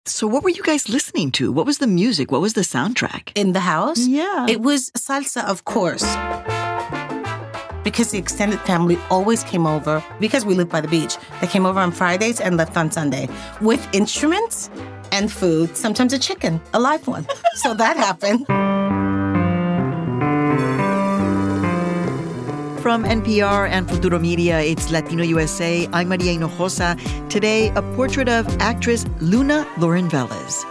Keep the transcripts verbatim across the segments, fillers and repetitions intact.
So what were you guys listening to? What was the music? What was the soundtrack? In the house? Yeah. It was salsa, of course. Because the extended family always came over, because we lived by the beach, they came over on Fridays and left on Sunday with instruments and food, sometimes a chicken, a live one. So that happened. From N P R and Futuro Media, it's Latino U S A. I'm Maria Hinojosa. Today, a portrait of actress Luna Lauren Velez.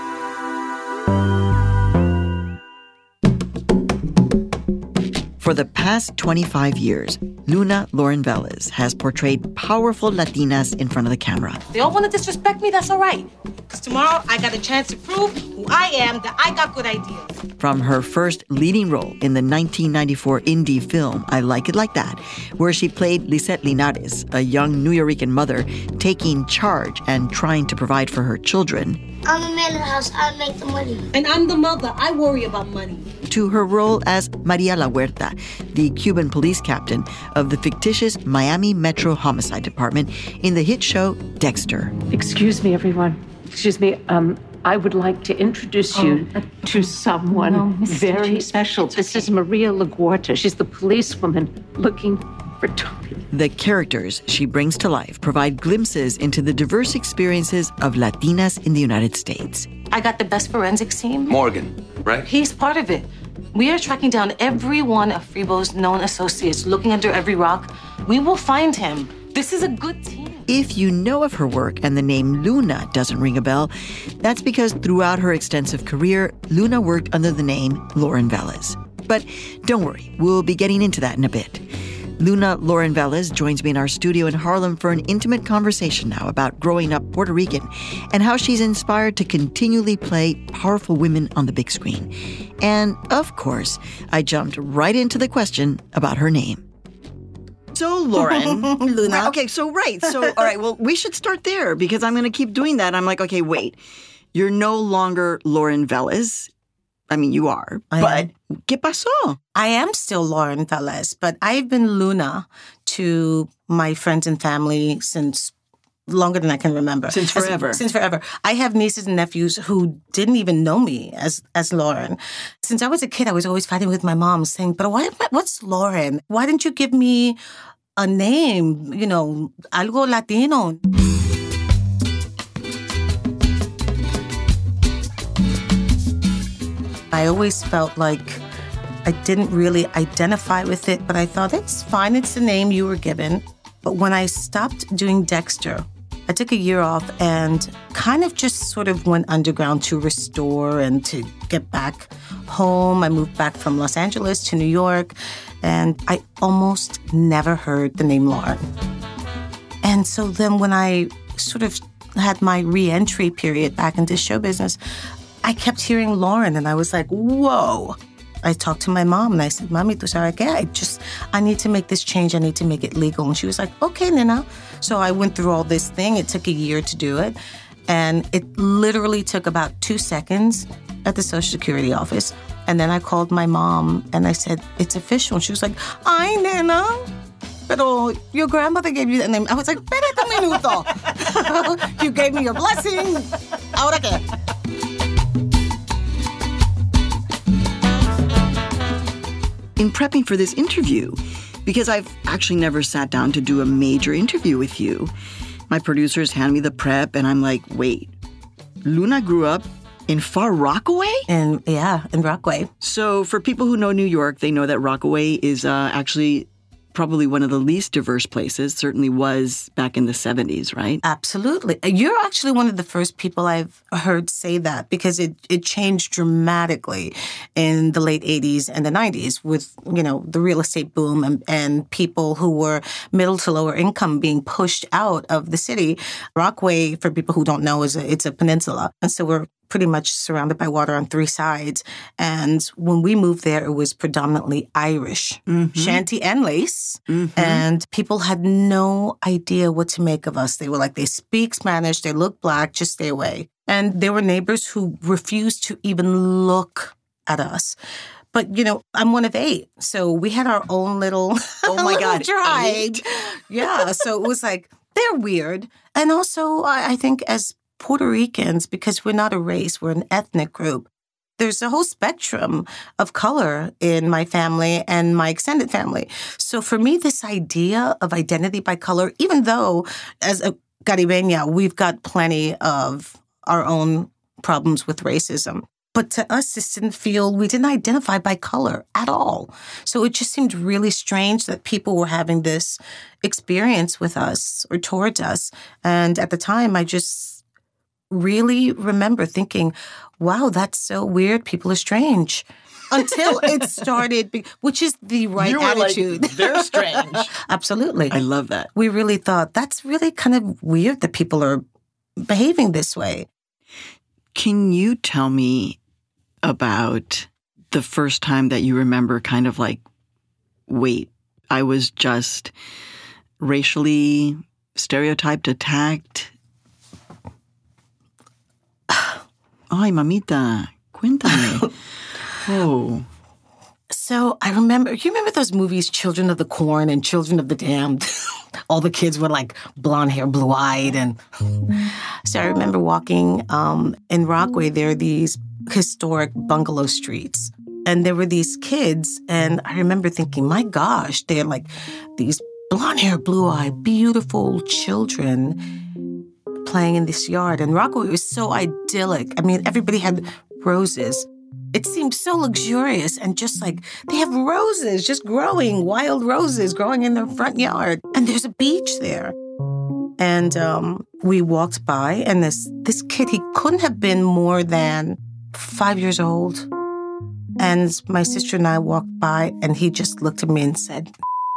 For the past twenty-five years, Luna Lauren Velez has portrayed powerful Latinas in front of the camera. They all want to disrespect me, that's all right. Because tomorrow I got a chance to prove who I am, that I got good ideas. From her first leading role in the nineteen ninety-four indie film I Like It Like That, where she played Lisette Linares, a young Nuyorican mother taking charge and trying to provide for her children. I'm the man of the house. I make the money. And I'm the mother. I worry about money. To her role as Maria La Huerta, the Cuban police captain of the fictitious Miami Metro Homicide Department in the hit show Dexter. Excuse me, everyone. Excuse me. Um, I would like to introduce oh, you uh, to someone no, very G. special. This is Maria La Huerta. She's the policewoman looking for Tony. The characters she brings to life provide glimpses into the diverse experiences of Latinas in the United States. I got the best forensics team. Morgan, right? He's part of it. We are tracking down every one of Fribo's known associates, looking under every rock. We will find him. This is a good team. If you know of her work and the name Luna doesn't ring a bell, that's because throughout her extensive career, Luna worked under the name Lauren Velez. But don't worry, we'll be getting into that in a bit. Luna Lauren Velez joins me in our studio in Harlem for an intimate conversation now about growing up Puerto Rican and how she's inspired to continually play powerful women on the big screen. And, of course, I jumped right into the question about her name. So, Lauren. Luna. Okay, so, right. So, all right, well, we should start there because I'm going to keep doing that. I'm like, okay, wait. You're no longer Lauren Velez. I mean, you are, I but am. ¿Qué pasó? I am still Lauren Velez, but I've been Luna to my friends and family since longer than I can remember. Since forever. As, since forever. I have nieces and nephews who didn't even know me as as Lauren. Since I was a kid, I was always fighting with my mom, saying, but why? What's Lauren? Why didn't you give me a name, you know, algo Latino? I always felt like I didn't really identify with it, but I thought, it's fine. It's the name you were given. But when I stopped doing Dexter, I took a year off and kind of just sort of went underground to restore and to get back home. I moved back from Los Angeles to New York, and I almost never heard the name Lauren. And so then when I sort of had my re-entry period back into show business, I kept hearing Lauren, and I was like, whoa. I talked to my mom, and I said, Mami, tú sabes qué? I just, I need to make this change. I need to make it legal. And she was like, okay, Nina. So I went through all this thing. It took a year to do it. And it literally took about two seconds at the Social Security office. And then I called my mom, and I said, it's official. And she was like, ay, Nina. Pero your grandmother gave you that name. I was like, espérate un minuto. You gave me your blessing. Ahora qué? In prepping for this interview, because I've actually never sat down to do a major interview with you, my producers hand me the prep, and I'm like, wait, Luna grew up in Far Rockaway? And yeah, in Rockaway. So for people who know New York, they know that Rockaway is uh, actually probably one of the least diverse places, certainly was back in the seventies, right? Absolutely. You're actually one of the first people I've heard say that, because it, it changed dramatically in the late eighties and the nineties with, you know, the real estate boom and, and people who were middle to lower income being pushed out of the city. Rockaway, for people who don't know, is a, it's a peninsula. And so we're pretty much surrounded by water on three sides. And when we moved there, it was predominantly Irish, mm-hmm. shanty and lace. Mm-hmm. And people had no idea what to make of us. They were like, they speak Spanish, they look black, just stay away. And there were neighbors who refused to even look at us. But, you know, I'm one of eight. So we had our own little, oh my little God, tribe. Yeah. So it was like, they're weird. And also, I, I think as Puerto Ricans, because we're not a race, we're an ethnic group, there's a whole spectrum of color in my family and my extended family. So for me, this idea of identity by color, even though as a Caribeña, we've got plenty of our own problems with racism, but to us, this didn't feel, we didn't identify by color at all. So it just seemed really strange that people were having this experience with us or towards us. And at the time, I just really remember thinking, wow, that's so weird. People are strange. Until it started, which is the right you were attitude. Like, they're strange. Absolutely. I love that. We really thought that's really kind of weird that people are behaving this way. Can you tell me about the first time that you remember kind of like, wait, I was just racially stereotyped, attacked? Ay, mamita, cuéntame. Oh. So I remember, you remember those movies, Children of the Corn and Children of the Damned? All the kids were like blonde hair, blue-eyed. And so I remember walking um, in Rockaway. There are these historic bungalow streets. And there were these kids. And I remember thinking, my gosh, they're like these blonde hair, blue-eyed, beautiful children playing in this yard. And Rockaway was so idyllic. I mean, everybody had roses. It seemed so luxurious and just like they have roses just growing, wild roses growing in their front yard. And there's a beach there. And um, we walked by and this this kid, he couldn't have been more than five years old. And my sister and I walked by and he just looked at me and said,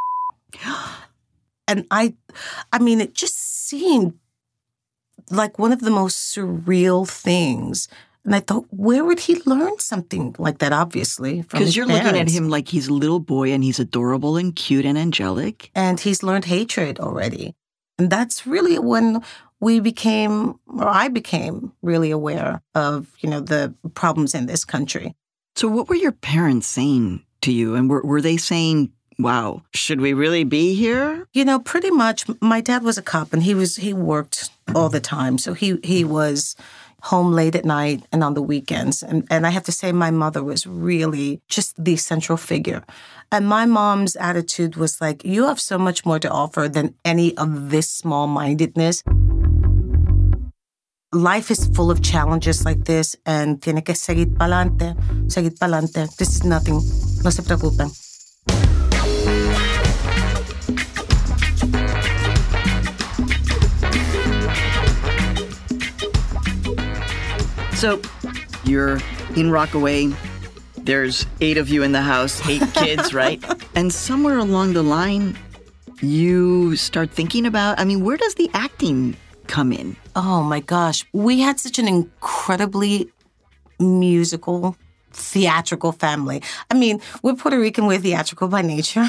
and I, I mean, it just seemed like one of the most surreal things. And I thought, where would he learn something like that, obviously, from his Because you're parents? looking at him like he's a little boy and he's adorable and cute and angelic. And he's learned hatred already. And that's really when we became, or I became, really aware of, you know, the problems in this country. So what were your parents saying to you? And were, were they saying, wow, should we really be here? You know, pretty much, my dad was a cop and he was he worked all the time. So he he was home late at night and on the weekends. And, and I have to say my mother was really just the central figure. And my mom's attitude was like, you have so much more to offer than any of this small-mindedness. Life is full of challenges like this and tiene que seguir pa'lante, seguir pa'lante. This is nothing. No se preocupen. So you're in Rockaway. There's eight of you in the house, eight kids, right? And somewhere along the line, you start thinking about, I mean, where does the acting come in? Oh, my gosh. We had such an incredibly musical, theatrical family. I mean, we're Puerto Rican, we're theatrical by nature.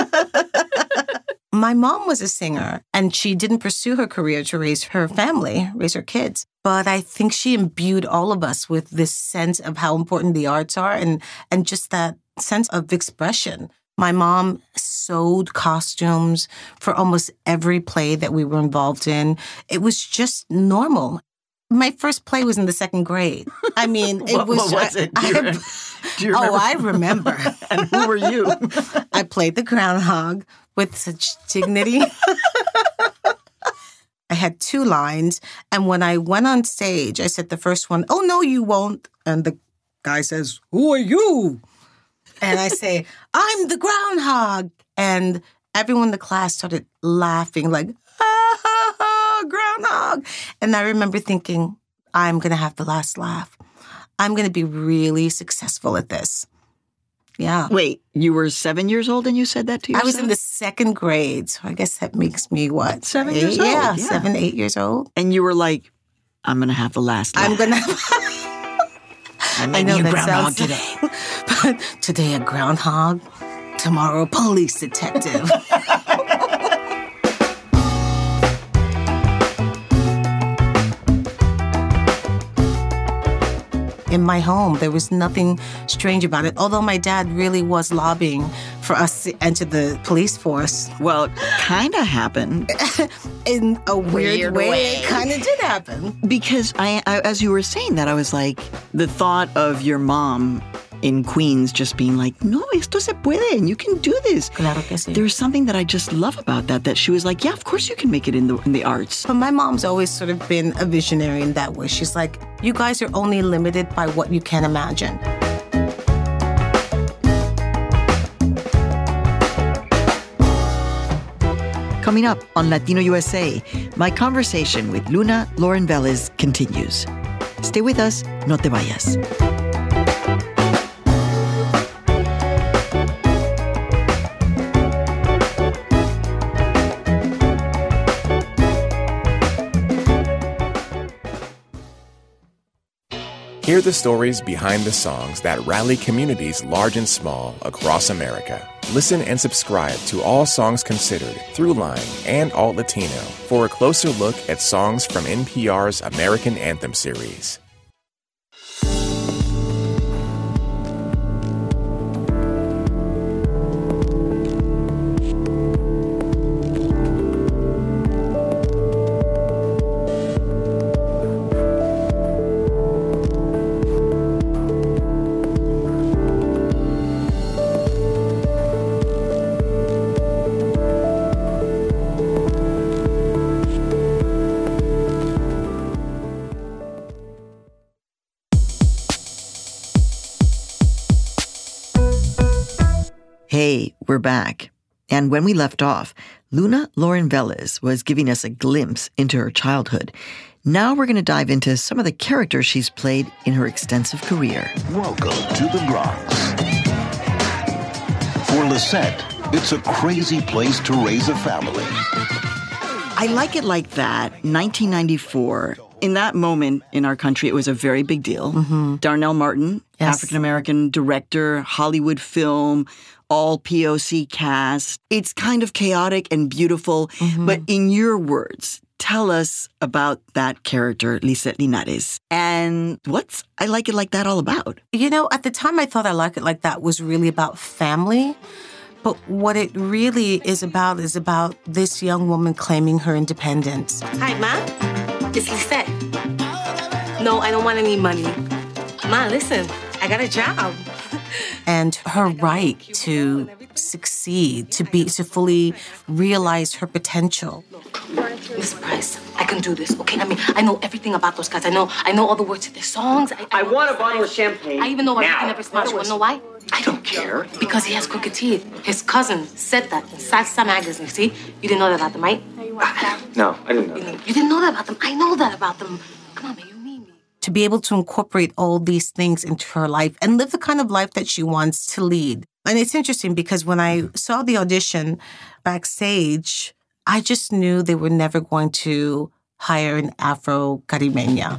My mom was a singer, and she didn't pursue her career to raise her family, raise her kids. But I think she imbued all of us with this sense of how important the arts are and, and just that sense of expression. My mom sewed costumes for almost every play that we were involved in. It was just normal. My first play was in the second grade. I mean, it what, was... What was it? Do you, I, re- do you remember? Oh, I remember. And who were you? I played the groundhog with such dignity. I had two lines, and when I went on stage, I said the first one, "Oh, no, you won't." And the guy says, "Who are you?" And I say, "I'm the groundhog." And everyone in the class started laughing like, "Ah, ha, ha, groundhog." And I remember thinking, I'm going to have the last laugh. I'm going to be really successful at this. Yeah. Wait, you were seven years old and you said that to yourself? I was in the second grade, so I guess that makes me what? Seven eight? years old? Yeah, Yeah. seven, eight years old. And you were like, I'm going to have the last laugh. I'm going to... I I know you that groundhog sounds... today. But today a groundhog, tomorrow a police detective. In my home, there was nothing strange about it, although my dad really was lobbying for us to enter the police force. Well, kind of happened. In a weird, Weird way, way. it kind of did happen. Because I, I, as you were saying that, I was like, the thought of your mom in Queens just being like, no, esto se puede, and you can do this. Claro que sí. There's something that I just love about that, that she was like, yeah, of course you can make it in the in the arts. But my mom's always sort of been a visionary in that way. She's like, you guys are only limited by what you can imagine. Coming up on Latino U S A, my conversation with Luna Lauren Velez continues. Stay with us, no te vayas. Hear the stories behind the songs that rally communities large and small across America. Listen and subscribe to All Songs Considered, Throughline, and Alt Latino for a closer look at songs from N P R's American Anthem series. Hey, we're back. And when we left off, Luna Lauren Velez was giving us a glimpse into her childhood. Now we're going to dive into some of the characters she's played in her extensive career. Welcome to the Bronx. For Lisette, it's a crazy place to raise a family. I Like It Like That, nineteen ninety-four. In that moment in our country, it was a very big deal. Mm-hmm. Darnell Martin, Yes. African-American director, Hollywood film, all P O C cast. It's kind of chaotic and beautiful. Mm-hmm. But in your words, tell us about that character, Lisette Linares. And what's I Like It Like That all about? You know, at the time I thought I Like It Like That was really about family. But what it really is about is about this young woman claiming her independence. Hi, Ma. It's Lisette. No, I don't want any money. Ma, listen, I got a job. And her right to succeed, to be, to fully realize her potential. Miss Price, I can do this, okay? I mean, I know everything about those guys. I know I know all the words to their songs. I, I, I want a bottle of champagne. I even know now. everything every sponsor. You wanna know why? I don't care. Because he has crooked teeth. His cousin said that in Salsa magazine. See? You didn't know that about them, right? No, I didn't know You, that. know, you didn't know that about them. I know that about them. Come on, man, you mean me. To be able to incorporate all these things into her life and live the kind of life that she wants to lead. And it's interesting because when I saw the audition backstage, I just knew they were never going to hire an Afro-Caribeña.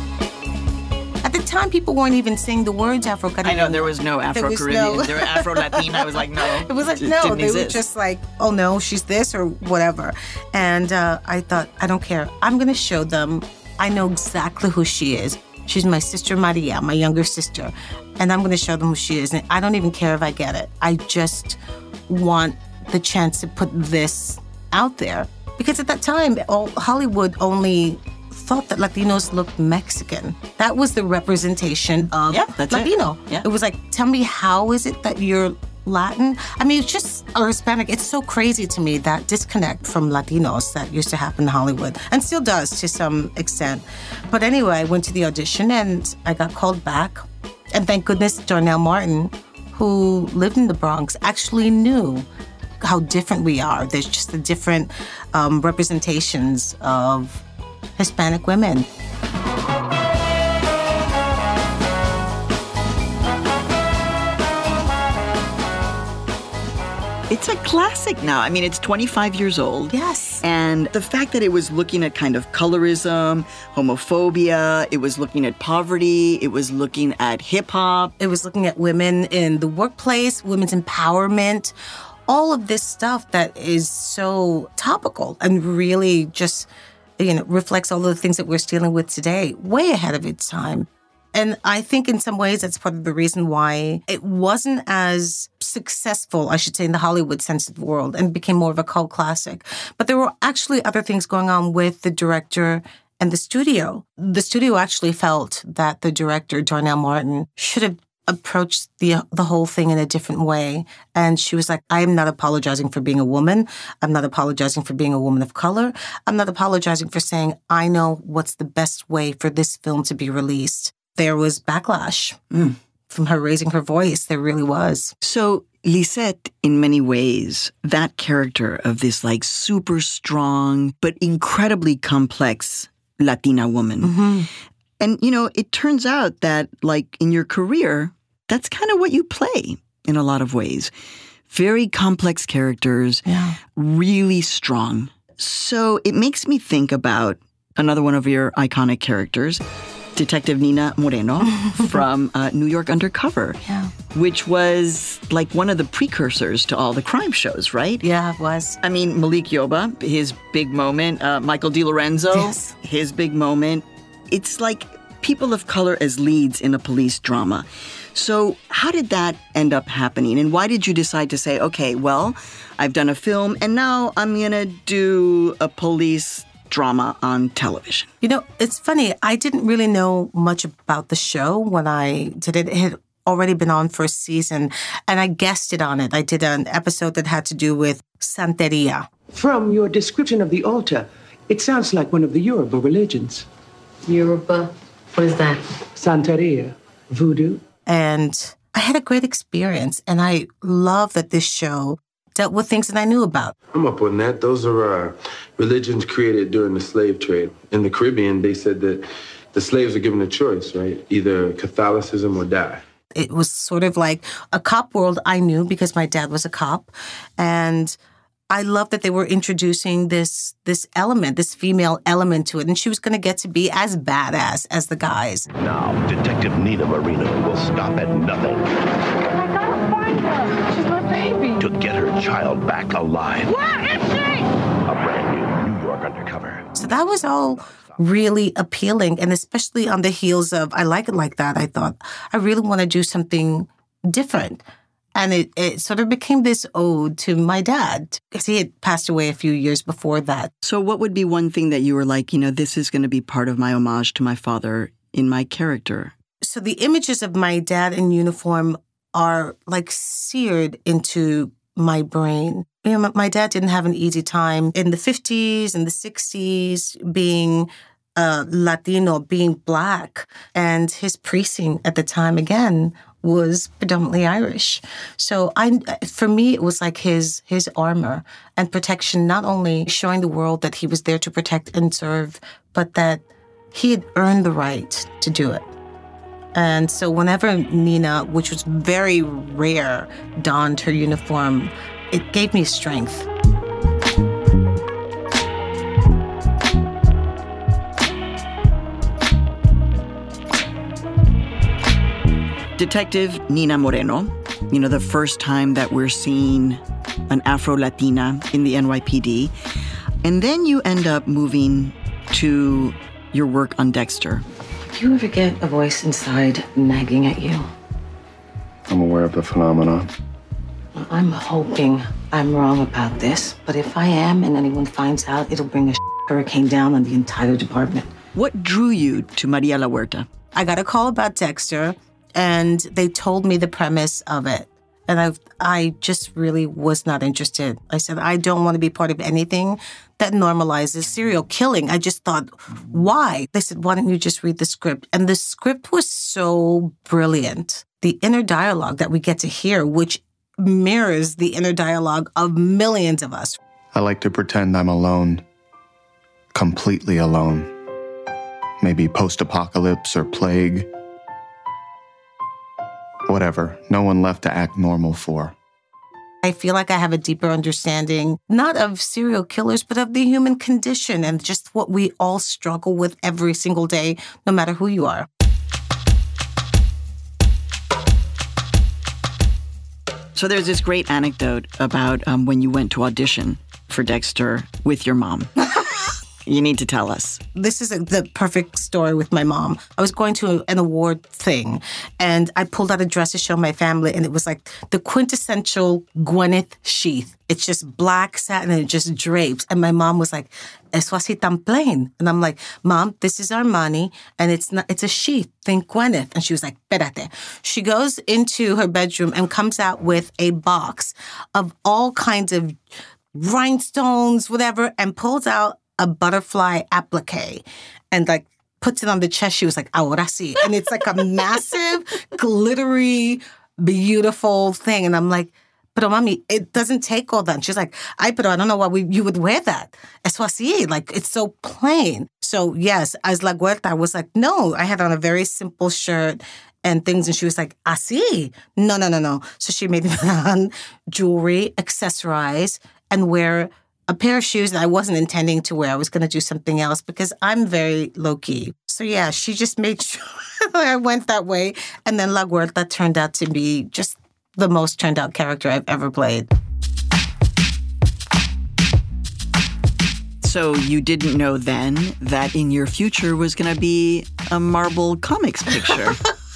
At the time, people weren't even saying the words Afro-Caribeña. I know, there was no Afro-Caribbean. no- There were Afro-Latina. I was like, no. It was like, It no, didn't they were exist. just like, oh no, she's this or whatever. And uh, I thought, I don't care. I'm going to show them. I know exactly who she is. She's my sister Maria, my younger sister. And I'm going to show them who she is. And I don't even care if I get it. I just want the chance to put this out there. Because at that time, all, Hollywood only thought that Latinos looked Mexican. That was the representation of Yeah, that's it. Latino. Yeah. It was like, tell me, how is it that you're Latin? I mean, it's just, or Hispanic. It's so crazy to me, that disconnect from Latinos that used to happen in Hollywood and still does to some extent. But anyway, I went to the audition and I got called back. And thank goodness Darnell Martin, who lived in the Bronx, actually knew how different we are. There's just the different um, representations of Hispanic women. It's a classic now. I mean, it's twenty-five years old. Yes. And the fact that it was looking at kind of colorism, homophobia, it was looking at poverty, it was looking at hip hop. It was looking at women in the workplace, women's empowerment, all of this stuff that is so topical and really just, you know, reflects all of the things that we're dealing with today, way ahead of its time. And I think in some ways that's part of the reason why it wasn't as successful, I should say, in the Hollywood sense of the world, and became more of a cult classic. But there were actually other things going on with the director and the studio. The studio actually felt that the director, Darnell Martin, should have approached the the whole thing in a different way. And she was like, I am not apologizing for being a woman. I'm not apologizing for being a woman of color. I'm not apologizing for saying, I know what's the best way for this film to be released. There was backlash mm. from her raising her voice. There really was. So Lisette, in many ways, that character of this like super strong but incredibly complex Latina woman. Mm-hmm. And, you know, it turns out that, like, in your career, that's kind of what you play in a lot of ways. Very complex characters, yeah. really strong. So it makes me think about another one of your iconic characters, Detective Nina Moreno from uh, New York Undercover, yeah. which was like one of the precursors to all the crime shows, right? Yeah, it was. I mean, Malik Yoba, his big moment, uh, Michael DiLorenzo, yes. his big moment. It's like people of color as leads in a police drama. So how did that end up happening? And why did you decide to say, okay, well, I've done a film and now I'm going to do a police drama on television? You know, it's funny. I didn't really know much about the show when I did it. It had already been on for a season, and I guested on it. I did an episode that had to do with Santeria. From your description of the altar, it sounds like one of the Yoruba religions. Yoruba? What is that? Santeria. Voodoo. And I had a great experience, and I love that this show dealt with things that I knew about. I'm up on that. Those are uh, religions created during the slave trade. In the Caribbean, they said that the slaves are given a choice, right? Either Catholicism or die. It was sort of like a cop world I knew because my dad was a cop. And I love that they were introducing this this element, this female element to it. And she was going to get to be as badass as the guys. Now, Detective Nina Moreno will stop at nothing. I gotta find her. She's my baby. To get her child back alive. Where is she? A brand new New York Undercover. So that was all really appealing. And especially on the heels of I Like It Like That, I thought, I really want to do something different. And it, it sort of became this ode to my dad, because he had passed away a few years before that. So what would be one thing that you were like, you know, this is going to be part of my homage to my father in my character? So the images of my dad in uniform are like seared into my brain. You know, my dad didn't have an easy time in the fifties and the sixties being uh, Latino, being Black. And his precinct at the time, again, was predominantly Irish. So I, for me, it was like his his armor and protection, not only showing the world that he was there to protect and serve, but that he had earned the right to do it. And so whenever Nina, which was very rare, donned her uniform, it gave me strength. Detective Nina Moreno, you know, the first time that we're seeing an Afro-Latina in the N Y P D. And then you end up moving to your work on Dexter. Do you ever get a voice inside nagging at you? I'm aware of the phenomenon. Well, I'm hoping I'm wrong about this, but if I am and anyone finds out, it'll bring a hurricane down on the entire department. What drew you to Maria La Huerta? I got a call about Dexter, and they told me the premise of it. And I I just really was not interested. I said, I don't want to be part of anything that normalizes serial killing. I just thought, why? They said, why don't you just read the script? And the script was so brilliant. The inner dialogue that we get to hear, which mirrors the inner dialogue of millions of us. I like to pretend I'm alone. Completely alone. Maybe post-apocalypse or plague. Whatever. No one left to act normal for. I feel like I have a deeper understanding, not of serial killers, but of the human condition and just what we all struggle with every single day, no matter who you are. So there's this great anecdote about um, when you went to audition for Dexter with your mom. You need to tell us. This is a, the perfect story with my mom. I was going to a, an award thing, and I pulled out a dress to show my family, and it was like the quintessential Gwyneth sheath. It's just black satin, and it just drapes. And my mom was like, "Eso así tan plain." And I'm like, "Mom, this is Armani, and it's not. It's a sheath. Think Gwyneth." And she was like, "Espérate." She goes into her bedroom and comes out with a box of all kinds of rhinestones, whatever, and pulls out a butterfly applique and like puts it on the chest. She was like, "Ahora sí." And it's like a massive, glittery, beautiful thing. And I'm like, "Pero mami, it doesn't take all that." And she's like, "Ay, pero I don't know why we, you would wear that. Eso así, like it's so plain." So yes, as La Huerta, I was like, "No," I had on a very simple shirt and things. And she was like, "Así? No, no, no, no." So she made me put on jewelry, accessorize, and wear a pair of shoes that I wasn't intending to wear. I was going to do something else because I'm very low-key. So yeah, she just made sure I went that way. And then La Huerta turned out to be just the most turned-out character I've ever played. So you didn't know then that in your future was going to be a Marvel Comics picture?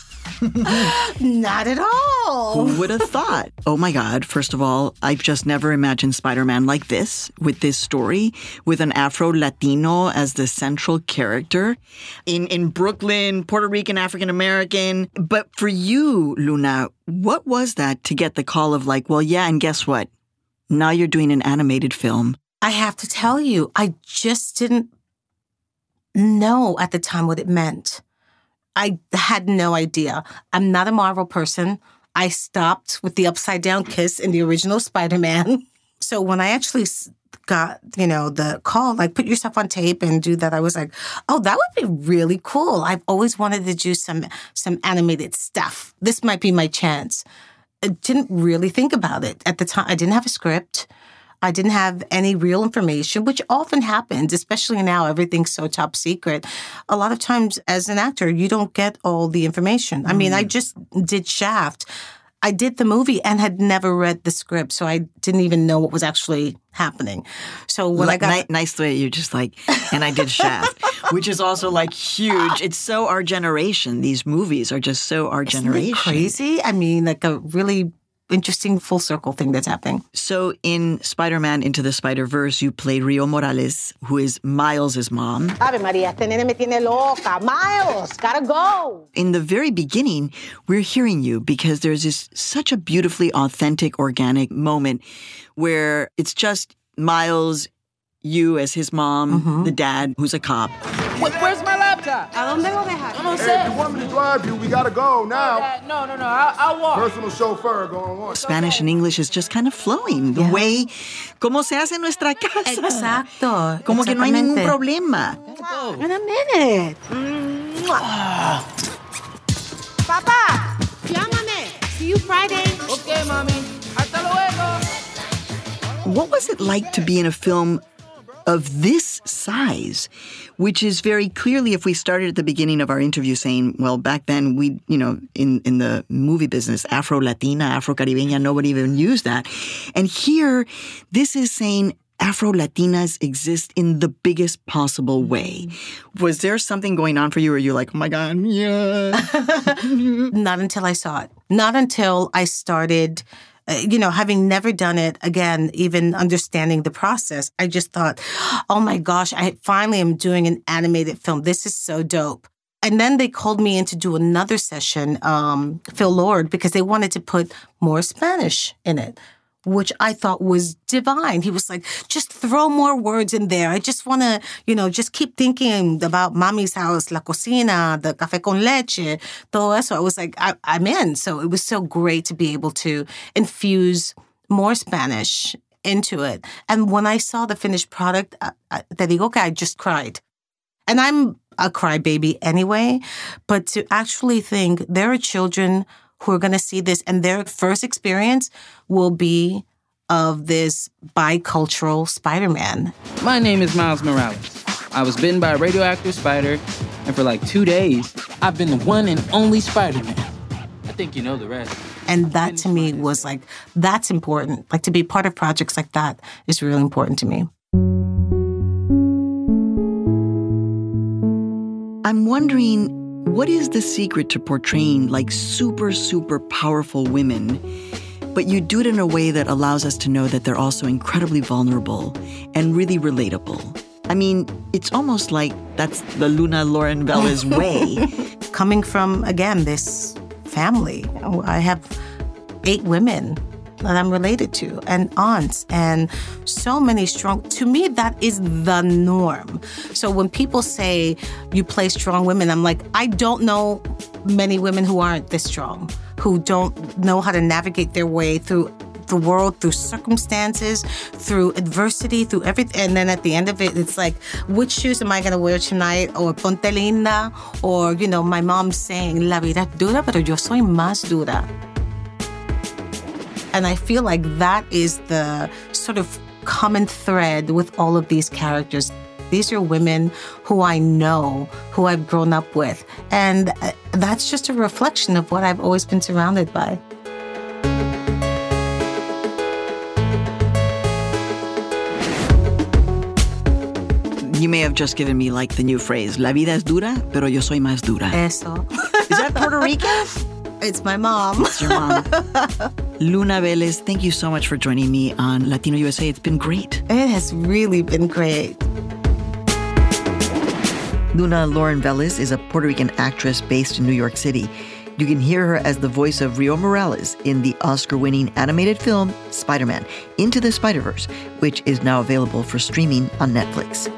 Not at all. Who would have thought? Oh my God, first of all, I've just never imagined Spider-Man like this, with this story, with an Afro-Latino as the central character. In, in Brooklyn, Puerto Rican, African-American. But for you, Luna, what was that to get the call of like, well, yeah, and guess what? Now you're doing an animated film. I have to tell you, I just didn't know at the time what it meant. I had no idea. I'm not a Marvel person. I stopped with the upside down kiss in the original Spider-Man. So when I actually got, you know, the call, like put yourself on tape and do that, I was like, oh, that would be really cool. I've always wanted to do some some animated stuff. This might be my chance. I didn't really think about it at the time. I didn't have a script. I didn't have any real information, which often happens, especially now, everything's so top secret. A lot of times as an actor, you don't get all the information. I mean, I just did Shaft. I did the movie and had never read the script, so I didn't even know what was actually happening. So when like, I got... Ni- nice way you're just like, and I did Shaft, which is also like huge. It's so our generation. These movies are just so our Isn't generation. It crazy? I mean, like a really... interesting full circle thing that's happening. So in Spider-Man Into the Spider-Verse, you played Rio Morales, who is Miles' mom. Ave Maria, este nene me tiene loca. Miles, gotta go. In the very beginning, we're hearing you because there's this such a beautifully authentic, organic moment where it's just Miles, you as his mom, mm-hmm. the dad, who's a cop. Wait, where's my laptop? ¿A dónde lo dejas? No, no Hey, sé. if you want me to drive you, we gotta go now. Uh, no, no, no, I'll, I'll walk. Personal chauffeur going on. Spanish and English is just kind of flowing. The yeah. way, como se hace en nuestra casa. Exacto. Como que no hay ningún problema. In a minute. Papa, llámame. See you Friday. Okay, mommy. Hasta luego. What was it like to be in a film of this size, which is very clearly, if we started at the beginning of our interview saying, well, back then we, you know, in, in the movie business, Afro-Latina, Afro-Caribeña, nobody even used that. And here, this is saying Afro-Latinas exist in the biggest possible way. Was there something going on for you where you're like, oh my God, yeah? Not until I saw it. Not until I started... You know, having never done it, again, even understanding the process, I just thought, oh my gosh, I finally am doing an animated film. This is so dope. And then they called me in to do another session, um, Phil Lord, because they wanted to put more Spanish in it, which I thought was divine. He was like, just throw more words in there. I just want to, you know, just keep thinking about Mami's house, La Cocina, the café con leche, todo eso. I was like, I, I'm in. So it was so great to be able to infuse more Spanish into it. And when I saw the finished product, I, I, te digo que I just cried. And I'm a crybaby anyway, but to actually think there are children who are going to see this and their first experience will be of this bicultural Spider-Man. My name is Miles Morales. I was bitten by a radioactive spider, and for like two days, I've been the one and only Spider-Man. I think you know the rest. And that to me was like, that's important. Like to be part of projects like that is really important to me. I'm wondering, what is the secret to portraying like super, super powerful women, but you do it in a way that allows us to know that they're also incredibly vulnerable and really relatable? I mean, it's almost like that's the Luna Lauren Velez way. Coming from, again, this family, I have eight women that I'm related to, and aunts, and so many strong. To me, that is the norm. So when people say you play strong women, I'm like, I don't know many women who aren't this strong, who don't know how to navigate their way through the world, through circumstances, through adversity, through everything. And then at the end of it, it's like, which shoes am I going to wear tonight? Or ponte linda? Or, you know, my mom saying, la vida es dura, pero yo soy más dura. And I feel like that is the sort of common thread with all of these characters. These are women who I know, who I've grown up with. And that's just a reflection of what I've always been surrounded by. You may have just given me like the new phrase, la vida es dura, pero yo soy más dura. Eso. Is that Puerto Rican? It's my mom. It's your mom. Luna Velez, thank you so much for joining me on Latino U S A. It's been great. It has really been great. Luna Lauren Velez is a Puerto Rican actress based in New York City. You can hear her as the voice of Rio Morales in the Oscar-winning animated film Spider-Man Into the Spider-Verse, which is now available for streaming on Netflix.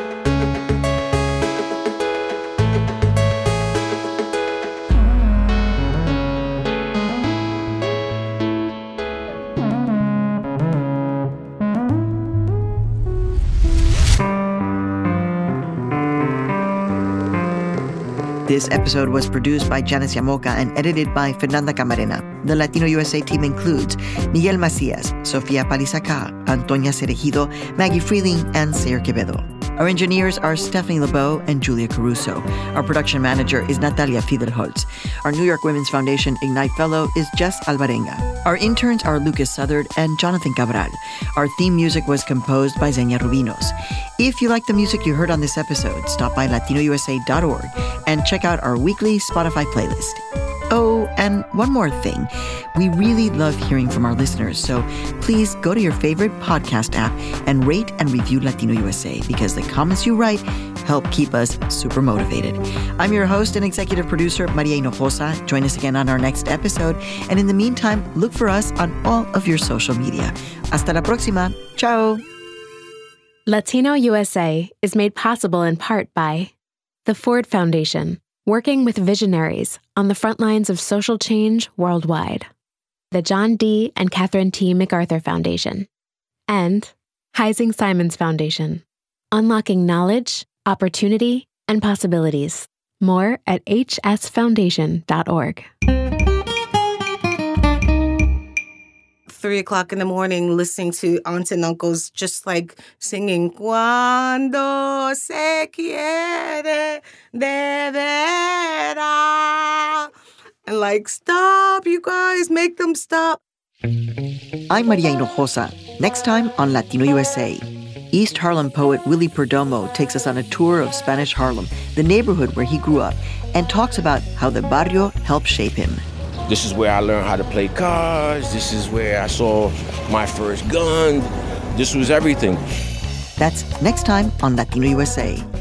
This episode was produced by Janice Yamoca and edited by Fernanda Camarena. The Latino U S A team includes Miguel Macias, Sofia Palizaca, Antonia Cerejido, Maggie Freeling, and Sayer Quevedo. Our engineers are Stephanie LeBeau and Julia Caruso. Our production manager is Natalia Fidelholtz. Our New York Women's Foundation Ignite Fellow is Jess Alvarenga. Our interns are Lucas Southard and Jonathan Cabral. Our theme music was composed by Xenia Rubinos. If you like the music you heard on this episode, stop by latino u s a dot org and check out our weekly Spotify playlist. Oh, and one more thing. We really love hearing from our listeners, so please go to your favorite podcast app and rate and review Latino U S A, because the comments you write help keep us super motivated. I'm your host and executive producer, Maria Hinojosa. Join us again on our next episode. And in the meantime, look for us on all of your social media. Hasta la próxima. Ciao. Latino U S A is made possible in part by the Ford Foundation, working with visionaries on the front lines of social change worldwide, the John D. and Catherine T. MacArthur Foundation, and Heising Simons Foundation, unlocking knowledge, opportunity, and possibilities. More at h s foundation dot org. Three o'clock in the morning, listening to aunts and uncles just like singing "Cuando se quiere de veras," and like, stop, you guys, make them stop. I'm Maria Hinojosa. Next time on Latino U S A, East Harlem poet Willie Perdomo takes us on a tour of Spanish Harlem, the neighborhood where he grew up, and talks about how the barrio helped shape him. This is where I learned how to play cards. This is where I saw my first gun. This was everything. That's next time on Latino U S A.